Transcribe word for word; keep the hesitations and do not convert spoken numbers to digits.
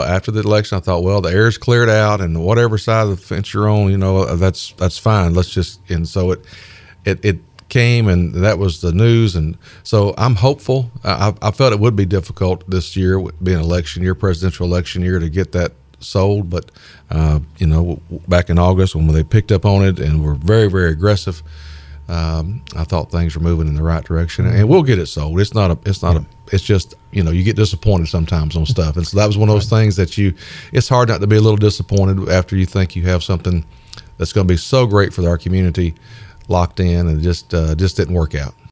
after the election, I thought, well, the air's cleared out, and whatever side of the fence you're on, you know, that's that's fine. Let's just and so it it it came, and that was the news, and so I'm hopeful. I, I felt it would be difficult this year, being election year, presidential election year, to get that sold, but uh, you know, back in August when they picked up on it and were very very aggressive. Um, I thought things were moving in the right direction, and we'll get it sold. It's not a, it's not a, it's just, you know, you get disappointed sometimes on stuff. And so that was one of those things that you, it's hard not to be a little disappointed after you think you have something that's going to be so great for our community locked in, and it just, uh, just didn't work out.